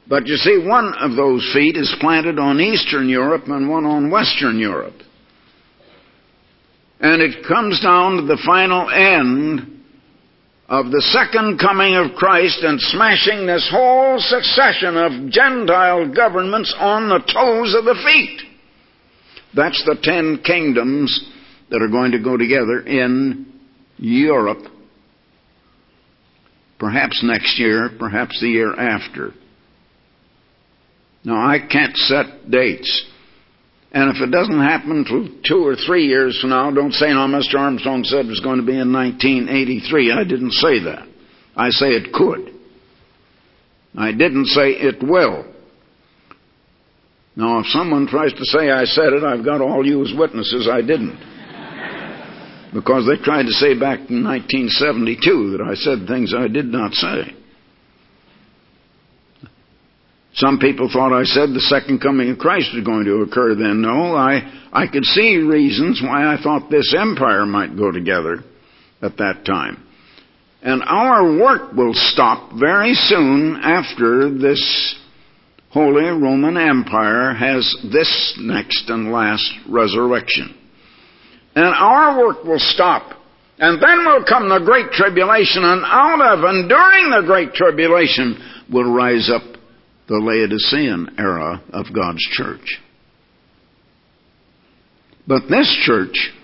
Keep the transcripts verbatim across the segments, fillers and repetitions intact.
But you see, one of those feet is planted on Eastern Europe and one on Western Europe. And it comes down to the final end of the second coming of Christ and smashing this whole succession of Gentile governments on the toes of the feet. That's the ten kingdoms that are going to go together in Europe. Perhaps next year, perhaps the year after. Now, I can't set dates. And if it doesn't happen till two or three years from now, don't say, no, Mister Armstrong said it was going to be in nineteen eighty-three. I didn't say that. I say it could. I didn't say it will. Now, if someone tries to say I said it, I've got all you as witnesses I didn't. Because they tried to say back in nineteen seventy-two that I said things I did not say. Some people thought I said the second coming of Christ was going to occur then. No, I, I could see reasons why I thought this empire might go together at that time. And our work will stop very soon after this Holy Roman Empire has this next and last resurrection. And our work will stop. And then will come the Great Tribulation, and out of and during the Great Tribulation will rise up the Laodicean era of God's church. But this church,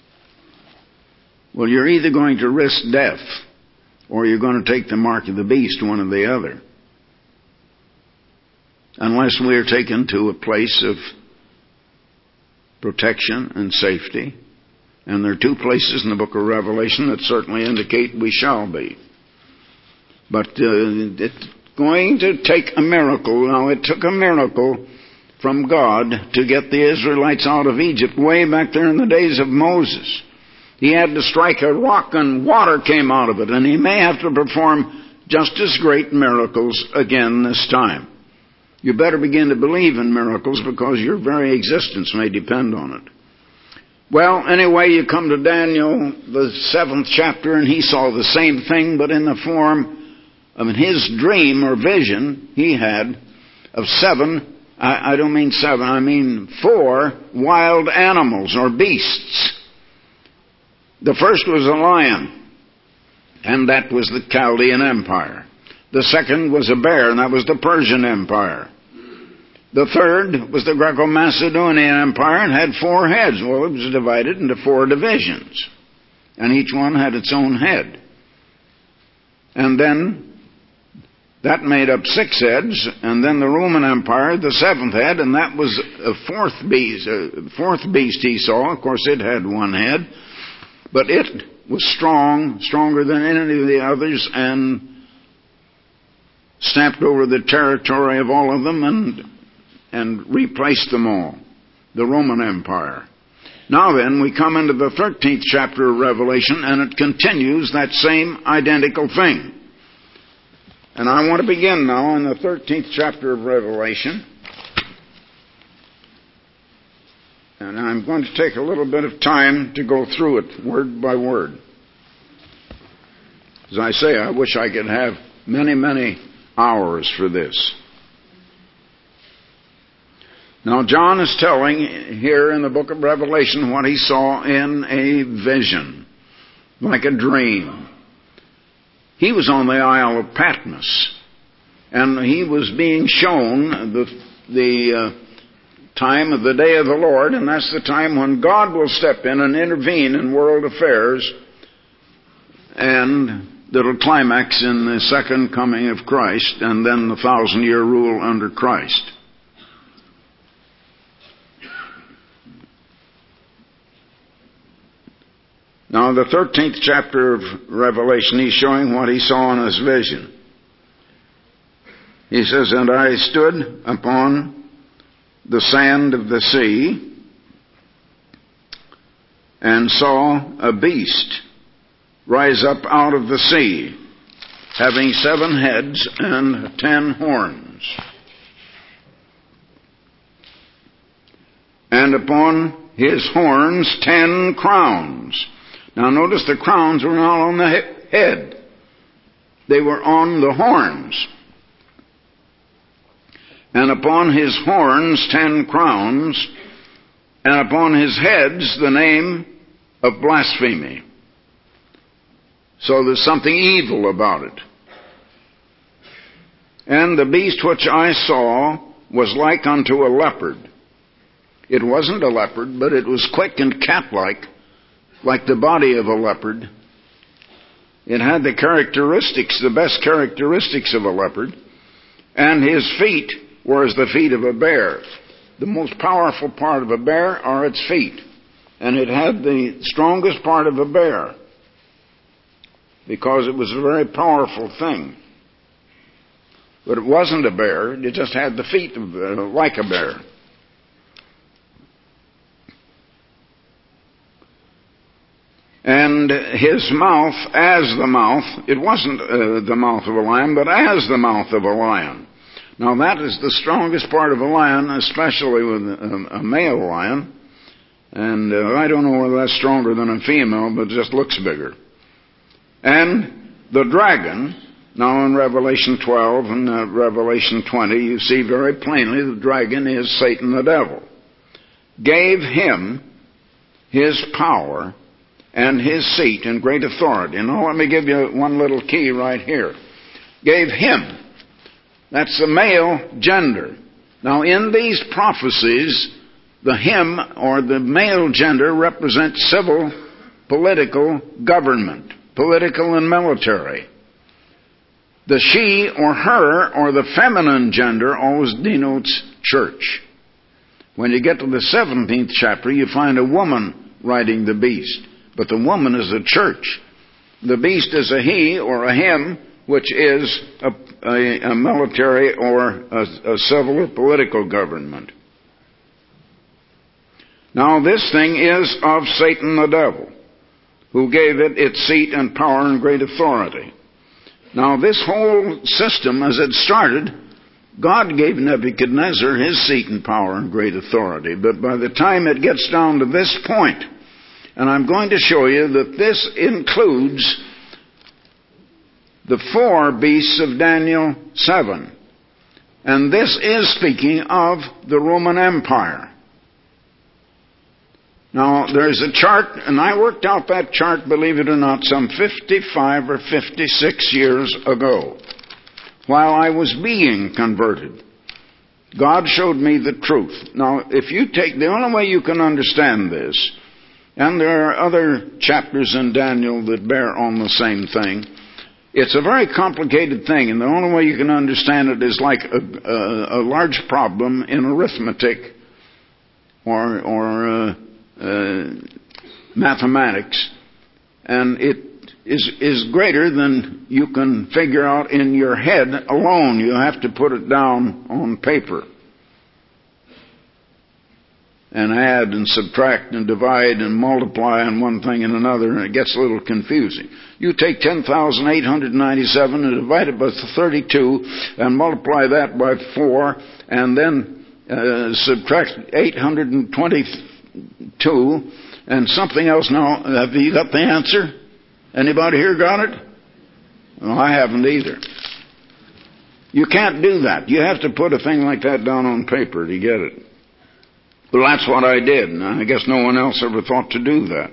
well, you're either going to risk death or you're going to take the mark of the beast, one or the other. Unless we are taken to a place of protection and safety. And there are two places in the book of Revelation that certainly indicate we shall be. But uh, it's going to take a miracle. Now, it took a miracle from God to get the Israelites out of Egypt way back there in the days of Moses. He had to strike a rock and water came out of it. And he may have to perform just as great miracles again this time. You better begin to believe in miracles because your very existence may depend on it. Well, anyway, you come to Daniel, the seventh chapter, and he saw the same thing, but in the form of his dream or vision he had of seven, I, I don't mean seven, I mean four wild animals or beasts. The first was a lion, and that was the Chaldean Empire. The second was a bear, and that was the Persian Empire. The third was the Greco-Macedonian Empire and had four heads. Well, it was divided into four divisions, and each one had its own head. And then that made up six heads, and then the Roman Empire, the seventh head, and that was a fourth beast, a fourth beast he saw. Of course, it had one head, but it was strong, stronger than any of the others, and stamped over the territory of all of them and and replaced them all. The Roman Empire. Now then, we come into the thirteenth chapter of Revelation, and it continues that same identical thing. And I want to begin now in the thirteenth chapter of Revelation. And I'm going to take a little bit of time to go through it word by word. As I say, I wish I could have many, many hours for this. Now, John is telling here in the book of Revelation what he saw in a vision, like a dream. He was on the Isle of Patmos, and he was being shown the, the uh, time of the day of the Lord, and that's the time when God will step in and intervene in world affairs, and that'll climax in the second coming of Christ, and then the thousand-year rule under Christ. Now, the thirteenth chapter of Revelation, he's showing what he saw in his vision. He says, "And I stood upon the sand of the sea, and saw a beast rise up out of the sea, having seven heads and ten horns. And upon his horns ten crowns." Now notice the crowns were not on the he- head. They were on the horns. and upon his horns ten crowns, and upon his heads the name of blasphemy. So there's something evil about it. And the beast which I saw was like unto a leopard. It wasn't a leopard, but it was quick and cat-like, like the body of a leopard. It had the characteristics, the best characteristics of a leopard, and his feet were as the feet of a bear. The most powerful part of a bear are its feet, and it had the strongest part of a bear, because it was a very powerful thing. But it wasn't a bear, it just had the feet of, uh, like a bear. And his mouth as the mouth, it wasn't uh, the mouth of a lion, but as the mouth of a lion. Now that is the strongest part of a lion, especially with a, a male lion. And uh, I don't know whether that's stronger than a female, but it just looks bigger. And the dragon, now in Revelation twelve and uh, Revelation twenty, you see very plainly the dragon is Satan the devil. Gave him his power and his seat and great authority. Now let me give you one little key right here. Gave him. That's the male gender. Now in these prophecies, the him or the male gender represents civil, political government, political and military. The she or her or the feminine gender always denotes church. When you get to the seventeenth chapter, you find a woman riding the beast. But the woman is a church. The beast is a he or a him, which is a, a, a military or a, a civil or political government. Now this thing is of Satan the devil, who gave it its seat and power and great authority. Now this whole system, as it started, God gave Nebuchadnezzar his seat and power and great authority. But by the time it gets down to this point, and I'm going to show you that this includes the four beasts of Daniel seven. And this is speaking of the Roman Empire. Now, there's a chart, and I worked out that chart, believe it or not, some fifty-five or fifty-six years ago, while I was being converted. God showed me the truth. Now, if you take, the only way you can understand this, and there are other chapters in Daniel that bear on the same thing. It's a very complicated thing, and the only way you can understand it is like a, a, a large problem in arithmetic or, or uh, uh, mathematics, and it is, is greater than you can figure out in your head alone. You have to put it down on paper and add and subtract and divide and multiply on one thing and another, and it gets a little confusing. You take ten thousand eight hundred ninety-seven and divide it by thirty-two and multiply that by four, and then uh, subtract eight hundred twenty-two and something else. Now, have you got the answer? Anybody here got it? Well, I haven't either. You can't do that. You have to put a thing like that down on paper to get it. Well, that's what I did, and I guess no one else ever thought to do that.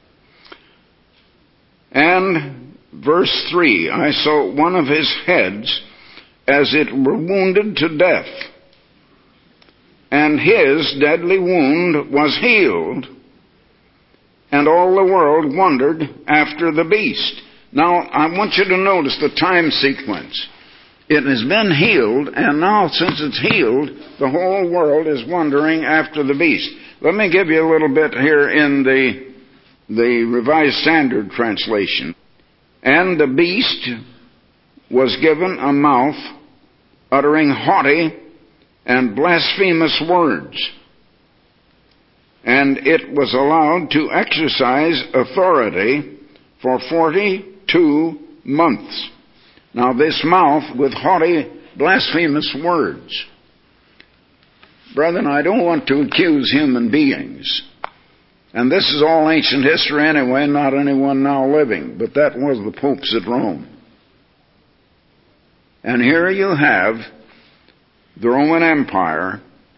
And verse three, I saw one of his heads as it were wounded to death, and his deadly wound was healed, and all the world wondered after the beast. Now, I want you to notice the time sequence. It has been healed, and now since it's healed, the whole world is wondering after the beast. Let me give you a little bit here in the, the Revised Standard Translation. And the beast was given a mouth uttering haughty and blasphemous words, and it was allowed to exercise authority for forty-two months. Now this mouth with haughty, blasphemous words. Brethren, I don't want to accuse human beings. And this is all ancient history anyway, not anyone now living. But that was the popes at Rome. And here you have the Roman Empire,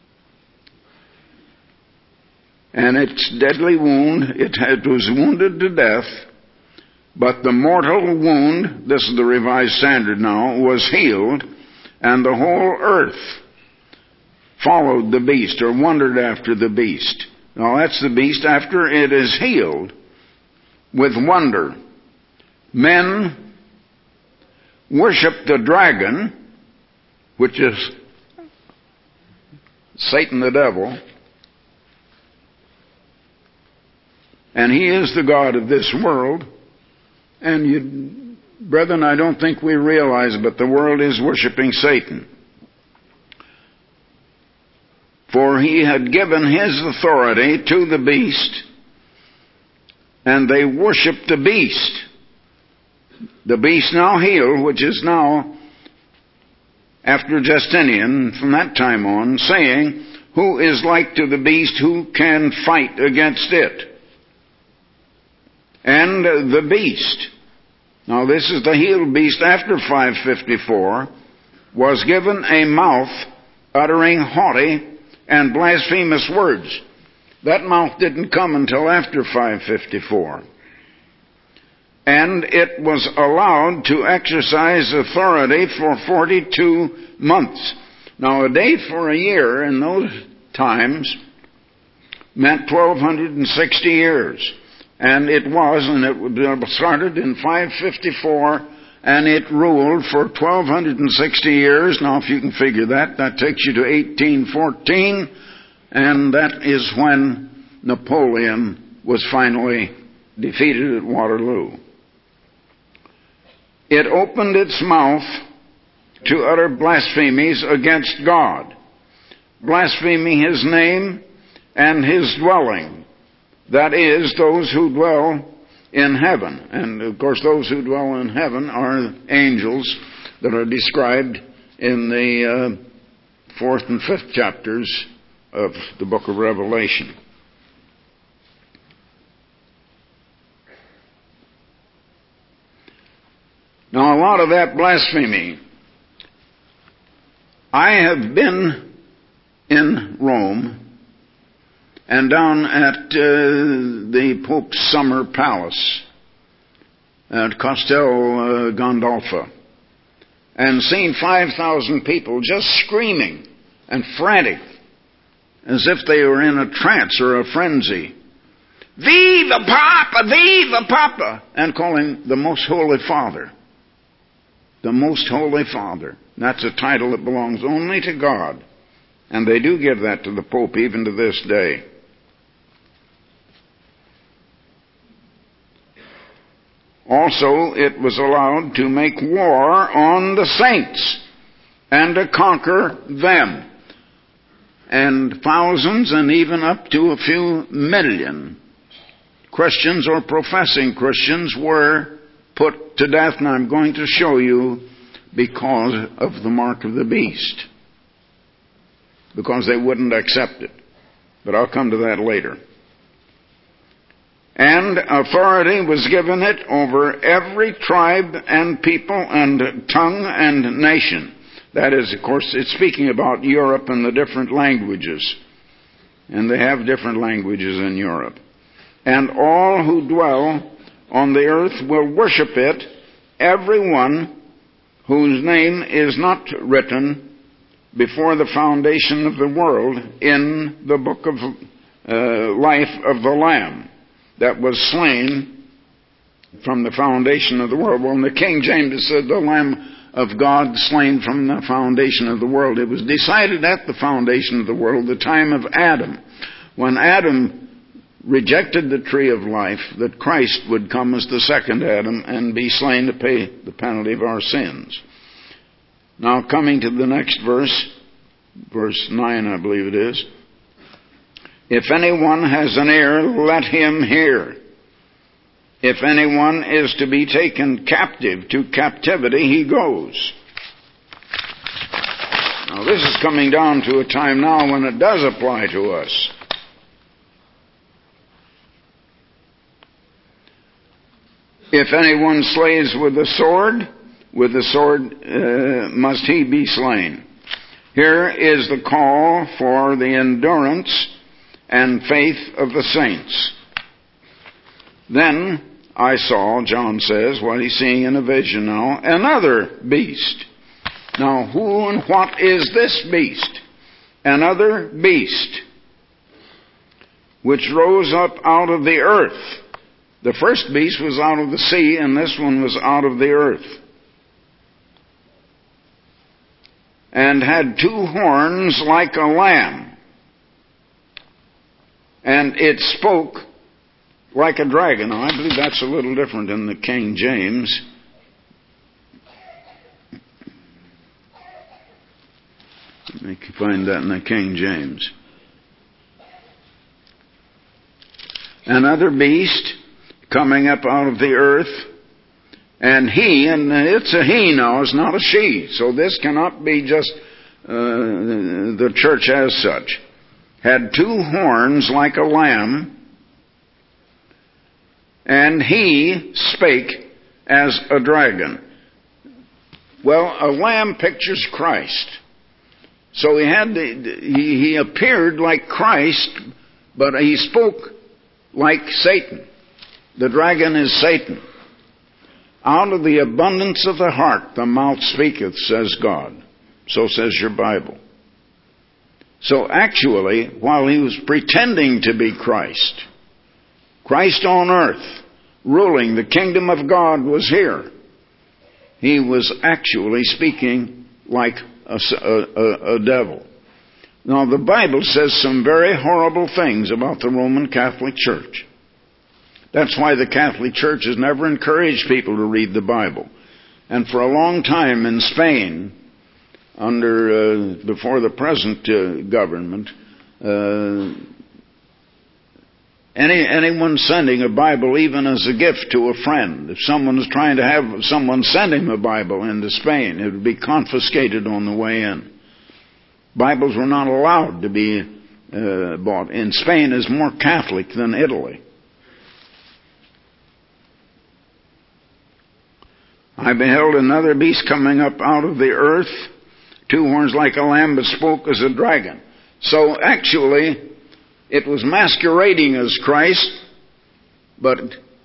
and its deadly wound, it, had, it was wounded to death, but the mortal wound, this is the Revised Standard now, was healed, and the whole earth followed the beast, or wondered after the beast. Now that's the beast after it is healed with wonder. Men worship the dragon, which is Satan the devil, and he is the god of this world. And you, brethren, I don't think we realize, but the world is worshiping Satan. For he had given his authority to the beast, and they worshiped the beast. The beast now healed, which is now, after Justinian, from that time on, saying, who is like to the beast, who can fight against it? And the beast, now this is the healed beast after five fifty-four, was given a mouth uttering haughty and blasphemous words. That mouth didn't come until after five fifty-four. And it was allowed to exercise authority for forty-two months. Now a day for a year in those times meant twelve sixty years. And it was, and it started in five fifty-four, and it ruled for twelve sixty years. Now, if you can figure that, that takes you to eighteen fourteen, and that is when Napoleon was finally defeated at Waterloo. It opened its mouth to utter blasphemies against God, blaspheming His name and His dwelling. That is, those who dwell in heaven. And, of course, those who dwell in heaven are angels that are described in the uh, fourth and fifth chapters of the book of Revelation. Now, a lot of that blasphemy. I have been in Rome and down at uh, the Pope's summer palace at Castel uh, Gandolfo, and seen five thousand people just screaming and frantic as if they were in a trance or a frenzy. Viva Papa! Viva Papa! And calling the Most Holy Father. The Most Holy Father. That's a title that belongs only to God. And they do give that to the Pope even to this day. Also, it was allowed to make war on the saints and to conquer them. And thousands and even up to a few million Christians or professing Christians were put to death. And I'm going to show you because of the mark of the beast. Because they wouldn't accept it. But I'll come to that later. And authority was given it over every tribe and people and tongue and nation. That is, of course, it's speaking about Europe and the different languages. And they have different languages in Europe. And all who dwell on the earth will worship it, everyone whose name is not written before the foundation of the world in the book of uh, life of the Lamb that was slain from the foundation of the world. Well, in the King James said the Lamb of God slain from the foundation of the world. It was decided at the foundation of the world, the time of Adam. When Adam rejected the tree of life, that Christ would come as the second Adam and be slain to pay the penalty of our sins. Now coming to the next verse, verse nine I believe it is. If anyone has an ear, let him hear. If anyone is to be taken captive, to captivity he goes. Now this is coming down to a time now when it does apply to us. If anyone slays with the sword, with the sword uh, must he be slain. Here is the call for the endurance and faith of the saints. Then I saw, John says, what he's seeing in a vision now, another beast. Now, who and what is this beast? Another beast, which rose up out of the earth. The first beast was out of the sea, and this one was out of the earth. And had two horns like a lamb. And it spoke like a dragon. Now, I believe that's a little different in the King James. You can find that in the King James. Another beast coming up out of the earth, and he, and it's a he now, it's not a she, so this cannot be just uh, the church as such, had two horns like a lamb, and he spake as a dragon. Well, a lamb pictures Christ. So he had the, he, he appeared like Christ, but he spoke like Satan. The dragon is Satan. Out of the abundance of the heart the mouth speaketh, says God. So says your Bible. So actually, while he was pretending to be Christ, Christ on earth, ruling, the kingdom of God was here, he was actually speaking like a, a, a devil. Now, the Bible says some very horrible things about the Roman Catholic Church. That's why the Catholic Church has never encouraged people to read the Bible. And for a long time in Spain, under uh, before the present uh, government, uh, any anyone sending a Bible, even as a gift to a friend, if someone was trying to have someone send him a Bible into Spain, it would be confiscated on the way in. Bibles were not allowed to be uh, bought. And Spain is more Catholic than Italy. I beheld another beast coming up out of the earth, two horns like a lamb, but spoke as a dragon. So actually, it was masquerading as Christ, but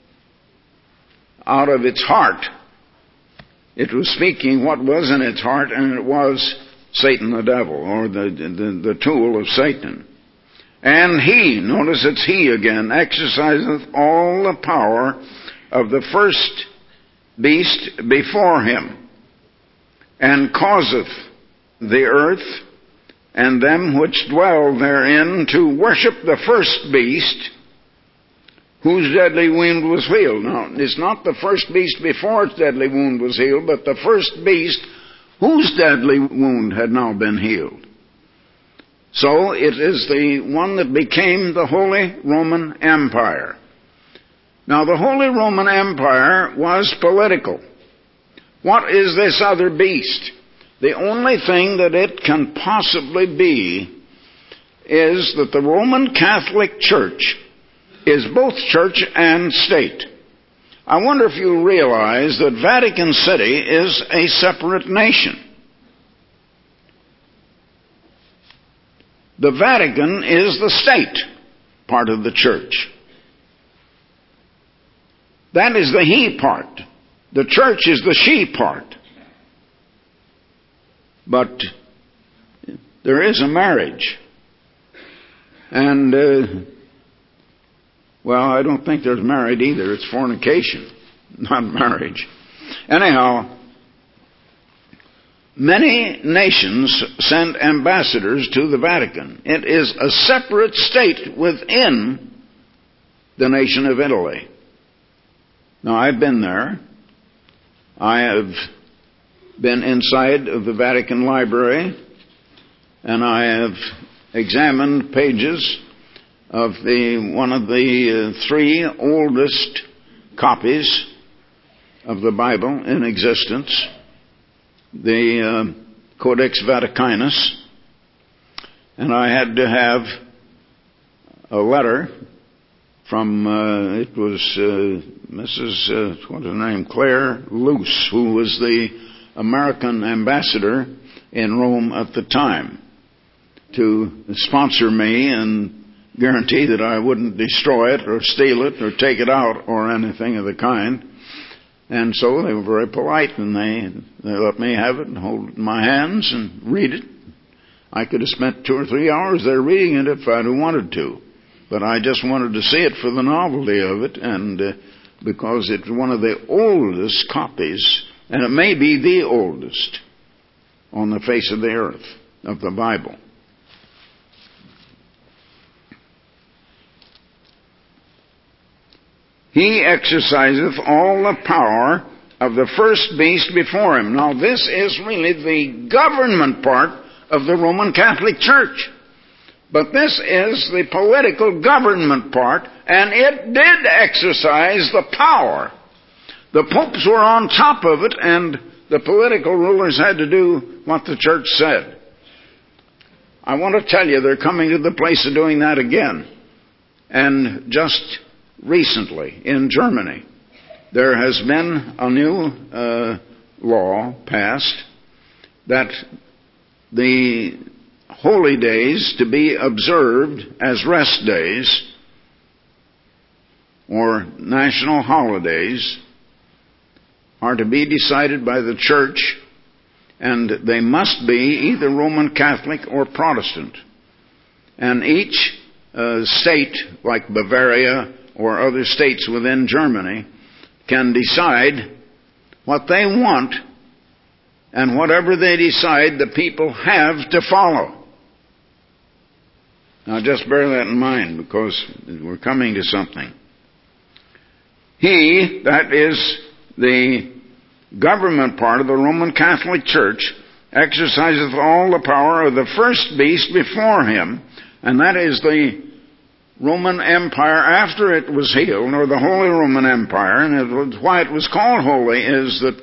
out of its heart, it was speaking what was in its heart, and it was Satan the devil, or the, the, the tool of Satan. And he, notice it's he again, exerciseth all the power of the first beast before him, and causeth the earth and them which dwell therein to worship the first beast, whose deadly wound was healed. Now, it's not the first beast before its deadly wound was healed, but the first beast whose deadly wound had now been healed. So it is the one that became the Holy Roman Empire. Now, the Holy Roman Empire was political. What is this other beast? The only thing that it can possibly be is that the Roman Catholic Church is both church and state. I wonder if you realize that Vatican City is a separate nation. The Vatican is the state part of the church. That is the he part. The church is the she part. But there is a marriage. And, uh, well, I don't think there's married either. It's fornication, not marriage. Anyhow, many nations send ambassadors to the Vatican. It is a separate state within the nation of Italy. Now, I've been there. I have been inside of the Vatican Library, and I have examined pages of the one of the uh, three oldest copies of the Bible in existence, the uh, Codex Vaticanus, and I had to have a letter from, uh, it was uh, Missus Uh, what's her name, Claire Luce, who was the American ambassador in Rome at the time to sponsor me and guarantee that I wouldn't destroy it or steal it or take it out or anything of the kind. And so they were very polite, and they, they let me have it and hold it in my hands and read it. I could have spent two or three hours there reading it if I'd have wanted to. But I just wanted to see it for the novelty of it, and uh, because it's one of the oldest copies, and it may be the oldest on the face of the earth of the Bible. He exerciseth all the power of the first beast before him. Now this is really the government part of the Roman Catholic Church. But this is the political government part, and it did exercise the power. The popes were on top of it, and the political rulers had to do what the church said. I want to tell you, they're coming to the place of doing that again. And just recently, in Germany, there has been a new uh, law passed that the holy days to be observed as rest days or national holidays are to be decided by the church, and they must be either Roman Catholic or Protestant. And each uh, state, like Bavaria or other states within Germany, can decide what they want, and whatever they decide, the people have to follow. Now just bear that in mind, because we're coming to something. He, that is the government part of the Roman Catholic Church, exerciseth all the power of the first beast before him, and that is the Roman Empire after it was healed, or the Holy Roman Empire. And it was, why it was called holy is that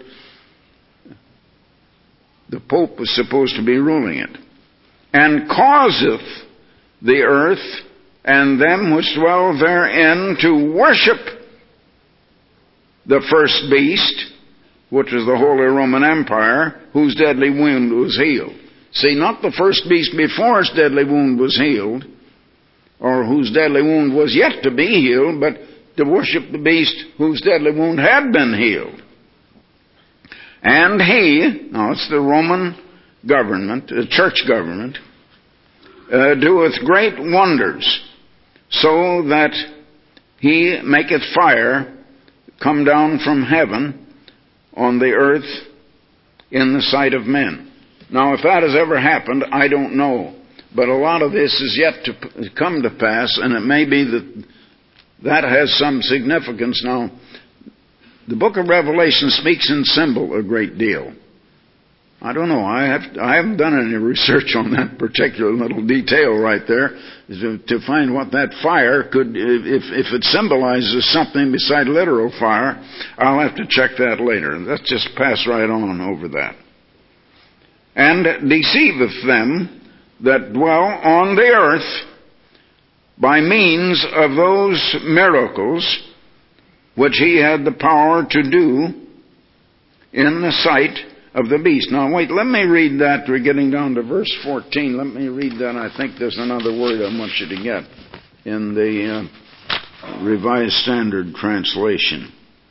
the Pope was supposed to be ruling it. And causeth the earth and them which dwell therein to worship the first beast, which is the Holy Roman Empire, whose deadly wound was healed. See, not the first beast before its deadly wound was healed, or whose deadly wound was yet to be healed, but to worship the beast whose deadly wound had been healed. And he, now it's the Roman government, the church government, uh, doeth great wonders, so that he maketh fire come down from heaven on the earth in the sight of men. Now, if that has ever happened, I don't know. But a lot of this is yet to come to pass, and it may be that that has some significance. Now, the book of Revelation speaks in symbol a great deal. I don't know. I, have, I haven't done any research on that particular little detail right there to, to find what that fire could, if, if it symbolizes something beside literal fire. I'll have to check that later. Let's just pass right on over that. And deceiveth them that dwell on the earth by means of those miracles which he had the power to do in the sight of the beast. Now wait, let me read that. We're getting down to verse fourteen. Let me read that. I think there's another word I want you to get in the uh, Revised Standard Translation.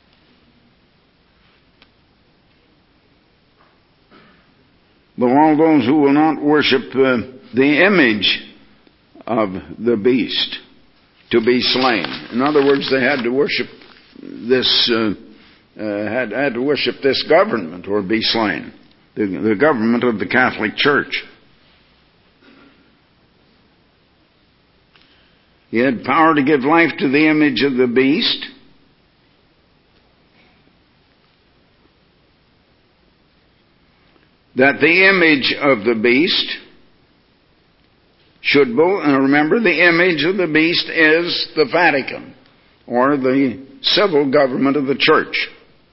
But all those who will not worship uh, the image of the beast to be slain. In other words, they had to worship this, uh, uh, had, had to worship this government or be slain. The, the government of the Catholic Church. He had power to give life to the image of the beast. That the image of the beast should both, and remember the image of the beast is the Vatican, or the civil government of the church,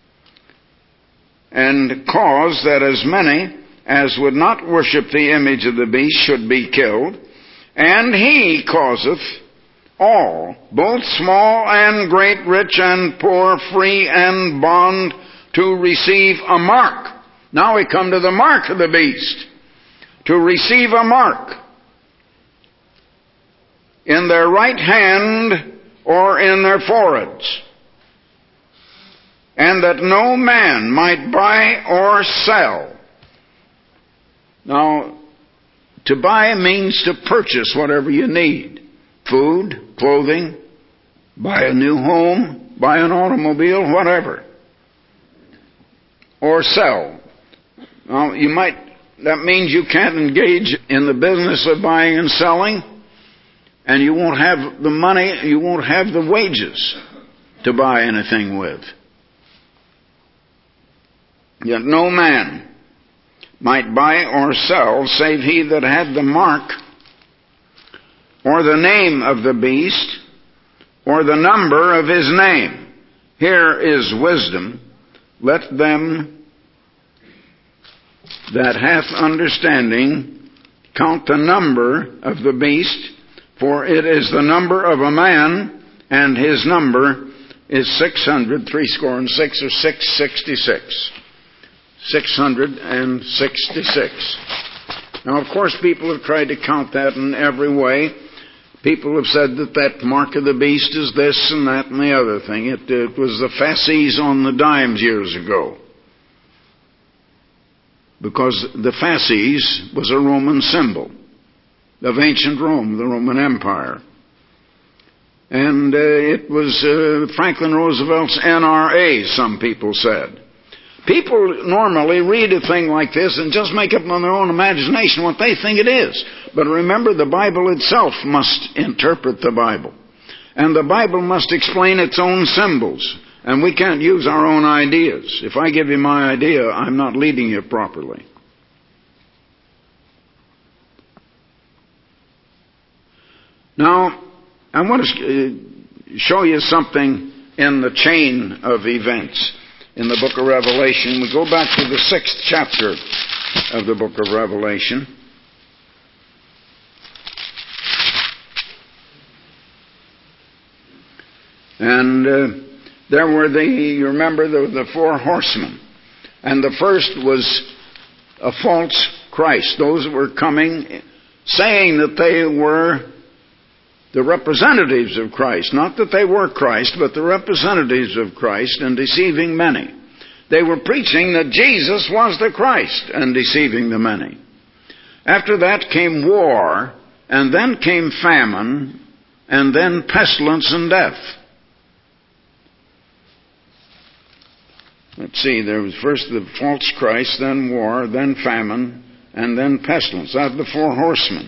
and cause that as many as would not worship the image of the beast should be killed, and he causeth all, both small and great, rich and poor, free and bond, to receive a mark. Now we come to the mark of the beast. To receive a mark in their right hand or in their foreheads, and that no man might buy or sell. Now, to buy means to purchase whatever you need. Food, clothing, buy a new home, buy an automobile, whatever. Or sell. Now, you might, that means you can't engage in the business of buying and selling, and you won't have the money, you won't have the wages to buy anything with. Yet no man might buy or sell save he that had the mark or the name of the beast or the number of his name. Here is wisdom. Let them that hath understanding count the number of the beast, for it is the number of a man, and his number is six hundred, threescore and six, or six sixty-six. six hundred sixty-six. Now, of course, people have tried to count that in every way. People have said that that mark of the beast is this and that and the other thing. It, it was the fasces on the dimes years ago. Because the fasces was a Roman symbol of ancient Rome, the Roman Empire. And uh, it was uh, Franklin Roosevelt's N R A, some people said. People normally read a thing like this and just make up on their own imagination what they think it is. But remember, the Bible itself must interpret the Bible. And the Bible must explain its own symbols. And we can't use our own ideas. If I give you my idea, I'm not leading you properly. Now, I want to show you something in the chain of events in the book of Revelation. We go back to the sixth chapter of the book of Revelation. And uh, there were the, you remember, the, the four horsemen. And the first was a false Christ. Those that were coming saying that they were the representatives of Christ. Not that they were Christ, but the representatives of Christ, and deceiving many. They were preaching that Jesus was the Christ and deceiving the many. After that came war, and then came famine, and then pestilence and death. Let's see, there was first the false Christ, then war, then famine, and then pestilence. That's the four horsemen.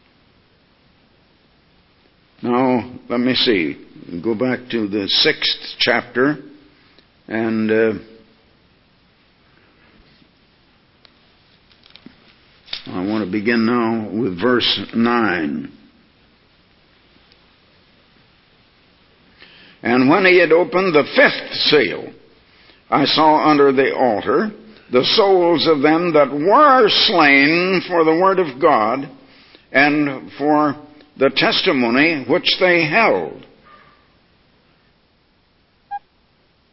Now, let me see. Go back to the sixth chapter, and uh, I want to begin now with verse nine. And when he had opened the fifth seal, I saw under the altar the souls of them that were slain for the word of God and for the testimony which they held.